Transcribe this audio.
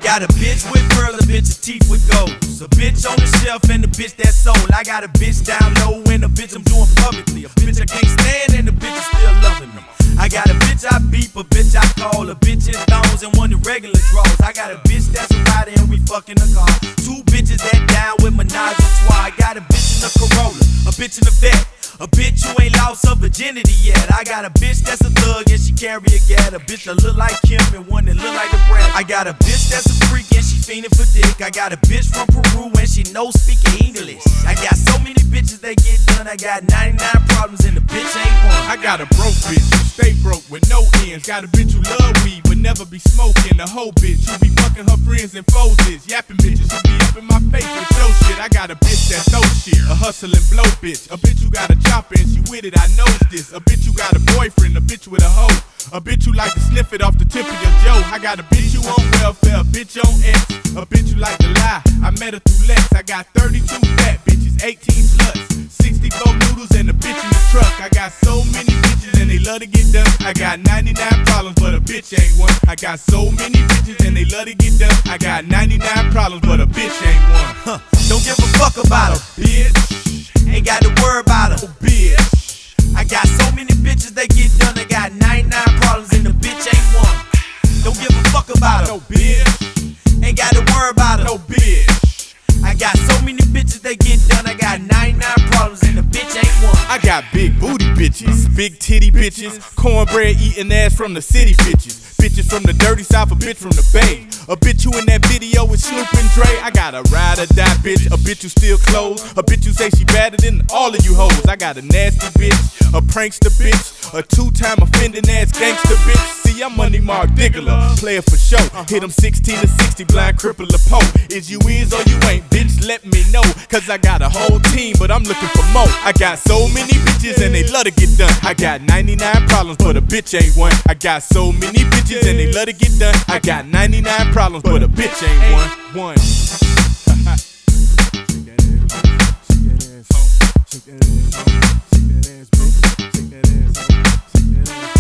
got a bitch with pearl, a bitch with teeth with golds. A bitch on the shelf and a bitch that's sold. I got a bitch down low and a bitch I'm doing publicly. A bitch I can't stand and a bitch is still loving me. I got a bitch I beep, a bitch I call, a bitch in thongs and one in regular draws. I got a bitch that's a rider and we fucking a car. Two bitches that down with menage a trois. I got a bitch in a Corolla, a bitch in a vet. A bitch who ain't lost her virginity yet. I got a bitch that's a thug and she carry a gat. A bitch that look like Kim and one that look like the Brat. I got a bitch that's a freak and she fiending for dick. I got a bitch from Peru and she knows speaking English. I got so many bitches that get done. I got 99 problems and the bitch ain't one. I got a broke bitch who stay broke with no ends. Got a bitch who love weed but never be smoking. A hoe bitch who be fucking her friends and foes. Yapping bitches who be up in my face with your shit. I got a bitch that throw shit. A hustling blow bitch. A bitch who got a chopper and she with it, I know this. A bitch who got a boyfriend, a bitch with a hoe. A bitch who like to sniff it off the tip of your jaw. I got a bitch who on welfare, a bitch on X. A bitch who like to lie, I met her through Lex. I got 32 fat bitches, 18 sluts, 64 noodles and a bitch in the truck. I got so many bitches and they love to get done. I got 99 problems but a bitch ain't one. I got so many bitches and they love to get done. I got 99 problems but a bitch ain't one. Don't give a fuck about her, bitch. Ain't got to worry about her, bitch. I got so many bitches that get done. I got 99 problems and the bitch ain't one. Don't give a fuck about her, no bitch. Ain't got to worry about her, no bitch. I got so many bitches that get done. I got 99 problems and the bitch ain't one. I got big booty bitches, big titty bitches, cornbread eating ass from the city bitches. Bitches from the dirty south, a bitch from the bay. A bitch who in that video with Snoop and Dre. I got a ride or die bitch, a bitch who steal clothes. A bitch who say she better than all of you hoes. I got a nasty bitch, a prankster bitch, a two-time offending ass gangster bitch. See, I'm Money Mark Diggler, player for show. Hit 'em 16 to 60, blind cripple a po. Is you is or you ain't, bitch, let me know. Cause I got a whole team, but I'm looking for more. I got so many bitches and they love to get done. I got 99 problems, but a bitch ain't one. I got so many bitches and they love to get done. I got 99 problems, but a bitch ain't one. Shake that ass, shake that ass, shake that ass, shake that ass, shake that ass, shake that ass.